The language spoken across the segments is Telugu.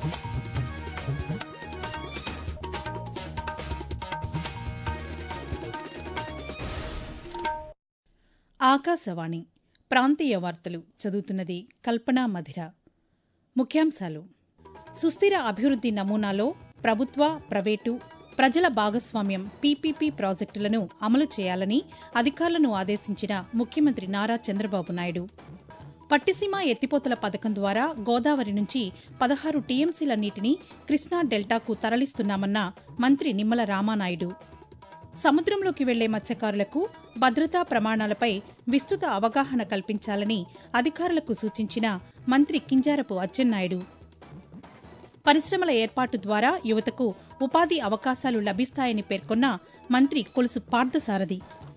ఆకాశవాణి ప్రాంతీయ వార్తలు చదువుతున్నది కల్పనా మధిర. ముఖ్యాంశాలు: సుస్థిర అభివృద్ది నమూనాలో ప్రభుత్వ, ప్రైవేటు, ప్రజల భాగస్వామ్యం పీపీపీ ప్రాజెక్టులను అమలు చేయాలని అధికారులను ఆదేశించిన ముఖ్యమంత్రి నారా చంద్రబాబు నాయుడు. పట్టిసీమ ఎత్తిపోతల పథకం ద్వారా గోదావరి నుంచి 16 టీఎంసీల నీటిని కృష్ణా డెల్టాకు తరలిస్తున్నామన్న మంత్రి నిమ్మల రామానాయుడు. సముద్రంలోకి వెళ్లే మత్స్యకారులకు భద్రతా ప్రమాణాలపై విస్తృత అవగాహన కల్పించాలని అధికారులకు సూచించిన మంత్రి కింజారపు అచ్చెన్నాయుడు. పరిశ్రమల ఏర్పాటు ద్వారా యువతకు ఉపాధి అవకాశాలు లభిస్తాయని పేర్కొన్న మంత్రి కొలుసు పార్థసారథి.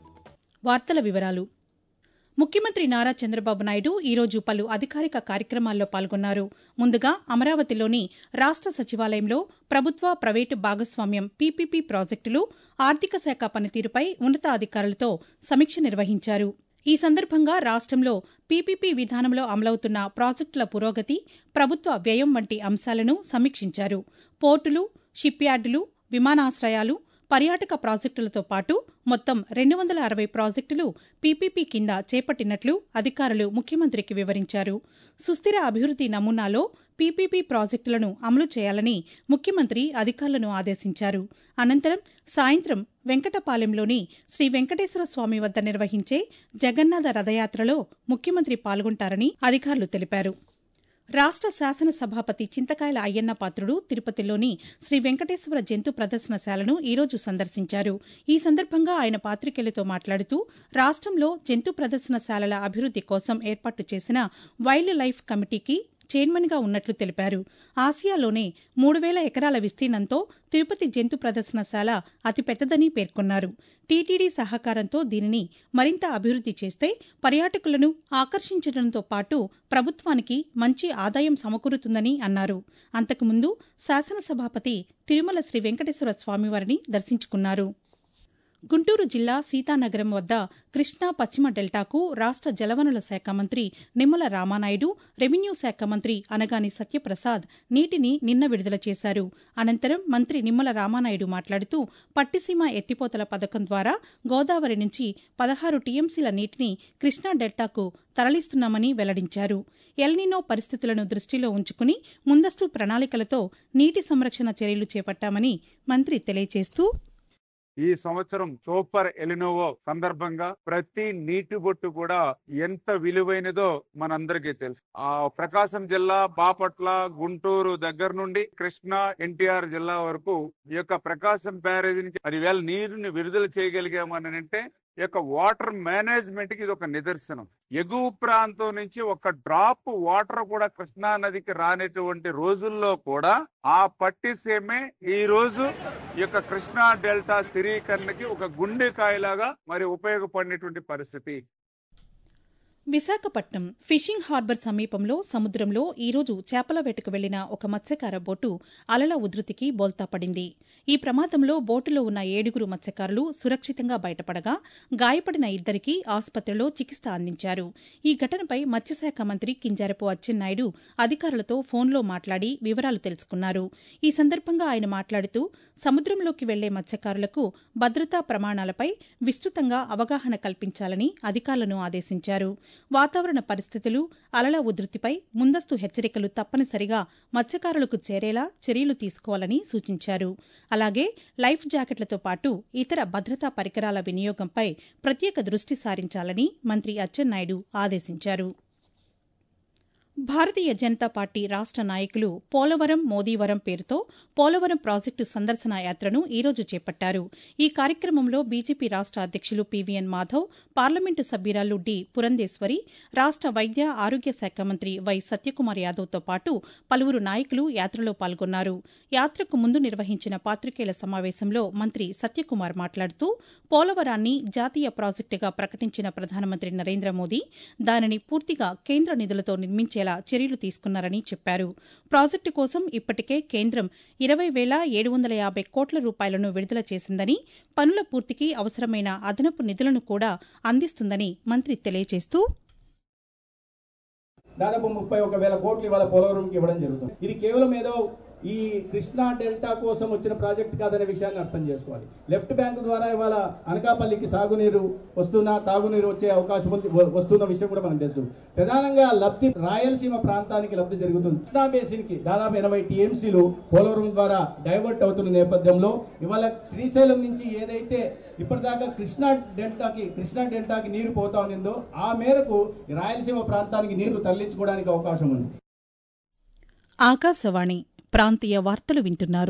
వార్తల వివరాలు: ముఖ్యమంత్రి నారా చంద్రబాబు నాయుడు ఈరోజు పలు అధికారిక కార్యక్రమాల్లో పాల్గొన్నారు. ముందుగా అమరావతిలోని రాష్ట సచివాలయంలో ప్రభుత్వ, ప్రైవేటు భాగస్వామ్యం పీపీపీ ప్రాజెక్టులు, ఆర్థిక శాఖ పనితీరుపై ఉన్నతాధికారులతో సమీక్ష నిర్వహించారు. ఈ సందర్భంగా రాష్ట్రంలో పీపీపీ విధానంలో అమలవుతున్న ప్రాజెక్టుల పురోగతి, ప్రభుత్వ వ్యయం వంటి అంశాలను సమీక్షించారు. పోర్టులు, షిప్యార్డులు, విమానాశ్రయాలు, పర్యాటక ప్రాజెక్టులతో పాటు మొత్తం 260 ప్రాజెక్టులు పీపీపీ కింద చేపట్టినట్లు అధికారులు ముఖ్యమంత్రికి వివరించారు. సుస్థిర అభివృద్ది నమూనాలో పీపీపీ ప్రాజెక్టులను అమలు చేయాలని ముఖ్యమంత్రి అధికారులను ఆదేశించారు. అనంతరం సాయంత్రం వెంకటపాలెంలోని శ్రీ వెంకటేశ్వర స్వామి వద్ద నిర్వహించే జగన్నాథ రథయాత్రలో ముఖ్యమంత్రి పాల్గొంటారని అధికారులు తెలిపారు. రాష్ట శాసనసభాపతి చింతకాయల అయ్యన్న పాత్రుడు తిరుపతిలోని శ్రీ వెంకటేశ్వర జంతు ప్రదర్శనశాలను ఈరోజు సందర్శించారు. ఈ సందర్భంగా ఆయన పాతికేయులతో మాట్లాడుతూ రాష్ట్రంలో జంతు ప్రదర్శనశాలల అభివృద్ది కోసం ఏర్పాటు చేసిన వైల్డ్ లైఫ్ కమిటీకి చైర్మన్గా ఉన్నట్లు తెలిపారు. ఆసియాలోనే 3000 ఎకరాల విస్తీర్ణంతో తిరుపతి జంతు ప్రదర్శనశాల అతిపెద్దదని పేర్కొన్నారు. టీటీడీ సహకారంతో దీనిని మరింత అభివృద్ది చేస్తే పర్యాటకులను ఆకర్షించడంతో పాటు ప్రభుత్వానికి మంచి ఆదాయం సమకూరుతుందని అన్నారు. అంతకుముందు శాసనసభాపతి తిరుమల శ్రీ వెంకటేశ్వర స్వామివారిని దర్శించుకున్నారు. గుంటూరు జిల్లా సీతానగరం వద్ద కృష్ణా పశ్చిమ డెల్టాకు రాష్ట జలవనరుల శాఖ మంత్రి నిమ్మల రామానాయుడు, రెవెన్యూ శాఖ మంత్రి అనగాని సత్యప్రసాద్ నీటిని నిన్న విడుదల చేశారు. అనంతరం మంత్రి నిమ్మల రామానాయుడు మాట్లాడుతూ పట్టిసీమ ఎత్తిపోతల పథకం ద్వారా గోదావరి నుంచి 16 టీఎంసీల నీటిని కృష్ణా డెల్టాకు తరలిస్తున్నామని వెల్లడించారు. ఎల్నినో పరిస్థితులను దృష్టిలో ఉంచుకుని ముందస్తు ప్రణాళికలతో నీటి సంరక్షణ చర్యలు చేపట్టామని మంత్రి తెలియజేస్తూ, ఈ సంవత్సరం సూపర్ ఎలినోవో సందర్భంగా ప్రతి నీటి బొట్టు కూడా ఎంత విలువైనదో మనందరికీ తెలుసు. ఆ ప్రకాశం జిల్లా, బాపట్ల, గుంటూరు దగ్గర నుండి కృష్ణా, ఎన్టీఆర్ జిల్లా వరకు ఈ యొక్క ప్రకాశం బ్యారేజ్ నుంచి 10,000 నీరుని విడుదల చేయగలిగామని అంటే ఈ యొక్క వాటర్ మేనేజ్మెంట్ కి ఇది ఒక నిదర్శనం. ఎగువ ప్రాంతం నుంచి ఒక డ్రాప్ వాటర్ కూడా కృష్ణా నదికి రానటువంటి రోజుల్లో కూడా ఆ పట్టిసీమే ఈ రోజు ఈ యొక్క కృష్ణా డెల్టా స్థిరీకరణకి ఒక గుండెకాయలాగా మరి ఉపయోగపడినటువంటి పరిస్థితి. విశాఖపట్నం ఫిషింగ్ హార్బర్ సమీపంలో సముద్రంలో ఈరోజు చేపల వేటకు వెళ్లిన ఒక మత్స్యకార బోటు అలల ఉధృతికి బోల్తా పడింది. ఈ ప్రమాదంలో బోటులో ఉన్న 7 మత్స్యకారులు సురక్షితంగా బయటపడగా గాయపడిన 2కి ఆసుపత్రిలో చికిత్స అందించారు. ఈ ఘటనపై మత్స్యశాఖ మంత్రి కింజారపు అచ్చెన్నాయుడు అధికారులతో ఫోన్లో మాట్లాడి వివరాలు తెలుసుకున్నారు. ఈ సందర్భంగా ఆయన మాట్లాడుతూ సముద్రంలోకి వెళ్లే మత్స్యకారులకు భద్రతా ప్రమాణాలపై విస్తృతంగా అవగాహన కల్పించాలని అధికారులను ఆదేశించారు. వాతావరణ పరిస్థితులు, అలల ఉధృతిపై ముందస్తు హెచ్చరికలు తప్పనిసరిగా మత్స్యకారులకు చేరేలా చర్యలు తీసుకోవాలని సూచించారు. అలాగే లైఫ్ జాకెట్లతో పాటు ఇతర భద్రతా పరికరాల వినియోగంపై ప్రత్యేక దృష్టి సారించాలని మంత్రి అచ్చెన్నాయుడు ఆదేశించారు. భారతీయ జనతా పార్టీ రాష్ట నాయకులు పోలవరం మోదీవరం పేరుతో పోలవరం ప్రాజెక్టు సందర్శన యాత్రను ఈరోజు చేపట్టారు. ఈ కార్యక్రమంలో బీజేపీ రాష్ట అధ్యక్షులు పీవీఎన్ మాధవ్, పార్లమెంటు సభ్యురాలు డి పురంధేశ్వరి, రాష్ట వైద్య ఆరోగ్య శాఖ మంత్రి వై సత్యకుమార్ యాదవ్తో పాటు పలువురు నాయకులు యాత్రలో పాల్గొన్నారు. యాత్రకు ముందు నిర్వహించిన పాతికేయుల సమావేశంలో మంత్రి సత్యకుమార్ మాట్లాడుతూ పోలవరాన్ని జాతీయ ప్రాజెక్టుగా ప్రకటించిన ప్రధానమంత్రి నరేంద్ర మోదీ దానిని పూర్తిగా కేంద్ర నిధులతో నిర్మించేలా చర్యలు తీసుకున్నారని చెప్పారు. ప్రాజెక్టు కోసం ఇప్పటికే కేంద్రం 20,750 కోట్ల రూపాయలను విడుదల చేసిందని, పనుల పూర్తికి అవసరమైన అదనపు నిధులను కూడా అందిస్తుందని మంత్రి తెలియజేస్తూ, దాదాపు 31,000 కోట్లు ఇవాళ పోలవరంకి ఇవ్వడం జరుగుతుంది. ఇది కేవలం ఏదో ఈ కృష్ణా డెల్టా కోసం వచ్చిన ప్రాజెక్ట్ కాదనే విషయాన్ని అర్థం చేసుకోవాలి. లెఫ్ట్ బ్యాంక్ ద్వారా ఇవాళ అనకాపల్లికి సాగునీరు తాగునీరు వచ్చే అవకాశం వస్తున్న విషయం కూడా మనకు తెలుసు. ప్రధానంగా లబ్ధి రాయలసీమ ప్రాంతానికి లబ్ధి జరుగుతుంది. కృష్ణా బేసిన్కి దాదాపు 80 టీఎంసీలు పోలవరం ద్వారా డైవర్ట్ అవుతున్న నేపథ్యంలో ఇవాళ శ్రీశైలం నుంచి ఏదైతే ఇప్పటిదాకా కృష్ణా డెల్టాకి నీరు పోతా ఉన్నదో ఆ మేరకు రాయలసీమ ప్రాంతానికి నీరు తరలించుకోవడానికి అవకాశం ఉంది. ఆకాశవాణి ప్రాంతీయ వార్తలు వింటున్నారు.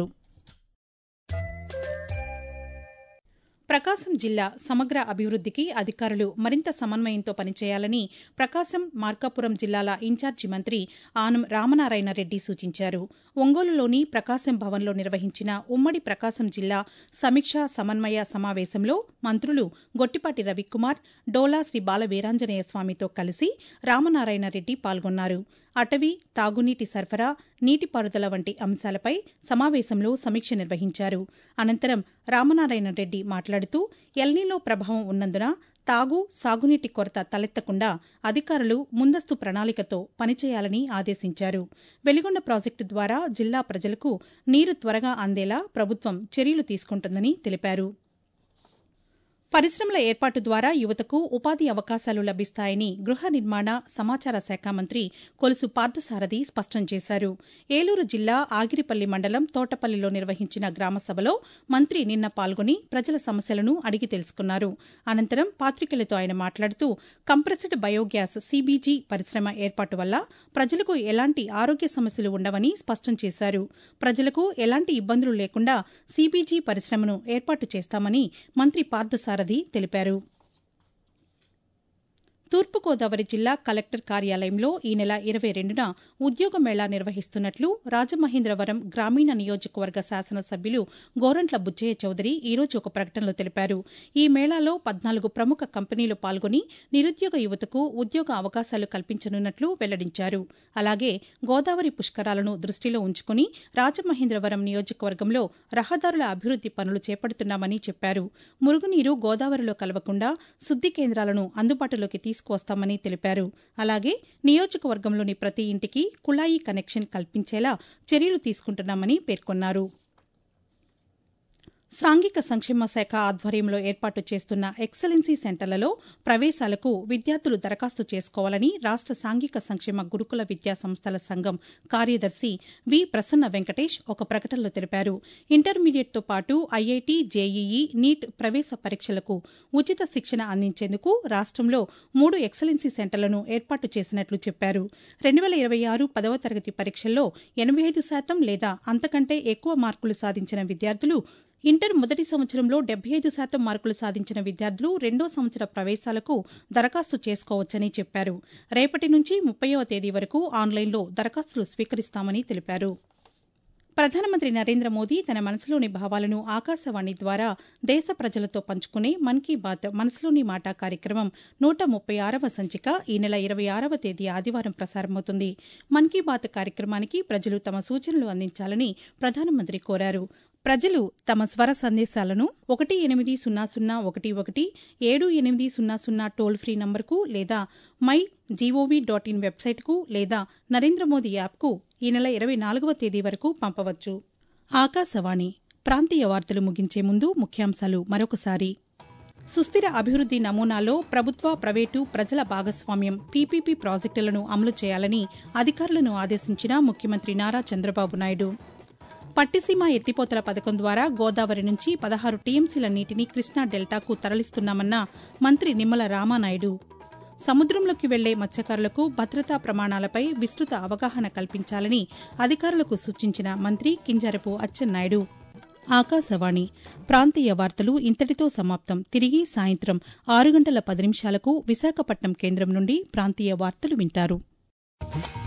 ప్రకాశం జిల్లా సమగ్ర అభివృద్ధికి అధికారులు మరింత సమన్వయంతో పనిచేయాలని ప్రకాశం మార్కాపురం జిల్లాల ఇన్ఛార్జి మంత్రి ఆనం రామనారాయణ రెడ్డి సూచించారు. ఒంగోలులోని ప్రకాశం భవన్లో నిర్వహించిన ఉమ్మడి ప్రకాశం జిల్లా సమీక్షా సమన్వయ సమావేశంలో మంత్రులు గొట్టిపాటి రవికుమార్, డోలా శ్రీ బాల వీరాంజనేయ స్వామితో కలిసి రామనారాయణ రెడ్డి పాల్గొన్నారు. అటవీ, తాగునీటి సరఫరా, నీటిపారుదల వంటి అంశాలపై సమావేశంలో సమీక్ష నిర్వహించారు. అనంతరం రామనారాయణ రెడ్డి మాట్లాడుతూ ఎల్నీలో ప్రభావం ఉన్నందున సాగునీటి కొరత తలెత్తకుండా అధికారులు ముందస్తు ప్రణాళికతో పనిచేయాలని ఆదేశించారు. వెలిగొండ ప్రాజెక్టు ద్వారా జిల్లా ప్రజలకు నీరు త్వరగా అందేలా ప్రభుత్వం చర్యలు తీసుకుంటుందని తెలిపారు. పరిశ్రమల ఏర్పాటు ద్వారా యువతకు ఉపాధి అవకాశాలు లభిస్తాయని గృహ నిర్మాణ, సమాచార శాఖ మంత్రి కొలుసు పార్థసారథి స్పష్టం చేశారు. ఏలూరు జిల్లా ఆగిరిపల్లి మండలం తోటపల్లిలో నిర్వహించిన గ్రామసభలో మంత్రి నిన్న పాల్గొని ప్రజల సమస్యలను అడిగి తెలుసుకున్నారు. అనంతరం పాతికేయులతో ఆయన మాట్లాడుతూ కంప్రెస్డ్ బయోగ్యాస్ సీబీజీ పరిశ్రమ ఏర్పాటు వల్ల ప్రజలకు ఎలాంటి ఆరోగ్య సమస్యలు ఉండవని స్పష్టం చేశారు. ప్రజలకు ఎలాంటి ఇబ్బందులు లేకుండా సీబీజీ పరిశ్రమను ఏర్పాటు చేస్తామని మంత్రి పార్థసారథి తెలిపారు. తూర్పుగోదావరి జిల్లా కలెక్టర్ కార్యాలయంలో ఈ నెల 22న ఉద్యోగ మేళా నిర్వహిస్తున్నట్లు రాజమహేంద్రవరం గ్రామీణ నియోజకవర్గ శాసనసభ్యులు గోరంట్ల బుచ్చయ్య చౌదరి ఈరోజు ఒక ప్రకటనలో తెలిపారు. ఈ మేళాలో 14 ప్రముఖ కంపెనీలు పాల్గొని నిరుద్యోగ యువతకు ఉద్యోగ అవకాశాలు కల్పించనున్నట్లు వెల్లడించారు. అలాగే గోదావరి పుష్కరాలను దృష్టిలో ఉంచుకుని రాజమహేంద్రవరం నియోజకవర్గంలో రహదారుల అభివృద్ది పనులు చేపడుతున్నామని చెప్పారు. మురుగునీరు గోదావరిలో కలవకుండా శుద్ది కేంద్రాలను అందుబాటులోకి తీసుకువస్తామని తెలిపారు. అలాగే నియోజకవర్గంలోని ప్రతి ఇంటికి కుళాయి కనెక్షన్ కల్పించేలా చర్యలు తీసుకుంటున్నామని పేర్కొన్నారు. సాంఘిక సంక్షేమ శాఖ ఆధ్వర్యంలో ఏర్పాటు చేస్తున్న ఎక్సలెన్సీ సెంటర్లలో ప్రవేశాలకు విద్యార్థులు దరఖాస్తు చేసుకోవాలని రాష్ట సాంఘిక సంక్షేమ గురుకుల విద్యా సంస్థల సంఘం కార్యదర్శి వి ప్రసన్న వెంకటేష్ ఒక ప్రకటనలో తెలిపారు. ఇంటర్మీడియట్తో పాటు ఐఐటీ, జేఈఈ, నీట్ ప్రవేశ పరీక్షలకు ఉచిత శిక్షణ అందించేందుకు రాష్ట్రంలో 3 ఎక్సలెన్సీ సెంటర్లను ఏర్పాటు చేసినట్లు చెప్పారు. 2026 10వ తరగతి పరీక్షల్లో 85% లేదా అంతకంటే ఎక్కువ మార్కులు సాధించిన విద్యార్థులు, ఇంటర్ మొదటి సంవత్సరంలో 75% మార్కులు సాధించిన విద్యార్థులు రెండో సంవత్సర ప్రవేశాలకు దరఖాస్తు చేసుకోవచ్చని చెప్పారు. రేపటి నుంచి 30వ తేదీ వరకు ఆన్లైన్లో దరఖాస్తులు స్వీకరిస్తామని తెలిపారు. ప్రధానమంత్రి నరేంద్ర మోదీ తన మనసులోని భావాలను ఆకాశవాణి ద్వారా దేశ ప్రజలతో పంచుకునే మన్ కీ బాత్ మనసులోని మాట కార్యక్రమం 136వ సంచిక ఈ నెల 26వ తేదీ ఆదివారం ప్రసారమవుతుంది. మన్ కీ బాత్ కార్యక్రమానికి ప్రజలు తమ సూచనలు అందించాలని ప్రధానమంత్రి కోరారు. ప్రజలు తమ స్వర సందేశాలను 18001178000 టోల్ ఫ్రీ నంబర్కు లేదా mygov.in వెబ్సైట్కు లేదా నరేంద్ర మోదీ యాప్కు ఈ నెల 24వ తేదీ వరకు పంపవచ్చు. ఆకాశవాణి ప్రాంతీయ వార్తలు ముగించే ముందు ముఖ్యాంశాలు మరొకసారి. సుస్థిర అభివృద్ది నమూనాలో ప్రభుత్వ, ప్రైవేటు, ప్రజల భాగస్వామ్యం పీపీపీ ప్రాజెక్టులను అమలు చేయాలని అధికారులను ఆదేశించిన ముఖ్యమంత్రి నారా చంద్రబాబు నాయుడు. పట్టిసీమ ఎత్తిపోతల పథకం ద్వారా గోదావరి నుంచి 16 టీఎంసీల నీటిని కృష్ణా డెల్టాకు తరలిస్తున్నామన్న మంత్రి నిమ్మల రామానాయుడు. సముద్రంలోకి వెళ్లే మత్స్యకారులకు భద్రతా ప్రమాణాలపై విస్తృత అవగాహన కల్పించాలని అధికారులకు సూచించిన మంత్రి కింజరపు అచ్చెన్నాయుడు. ఆకాశవాణి ప్రాంతీయ వార్తలు ఇంతటితో సమాప్తం. తిరిగి సాయంత్రం 6 గంటల 10 నిమిషాలకు విశాఖపట్నం కేంద్రం నుండి ప్రాంతీయ వార్తలు వింటారు.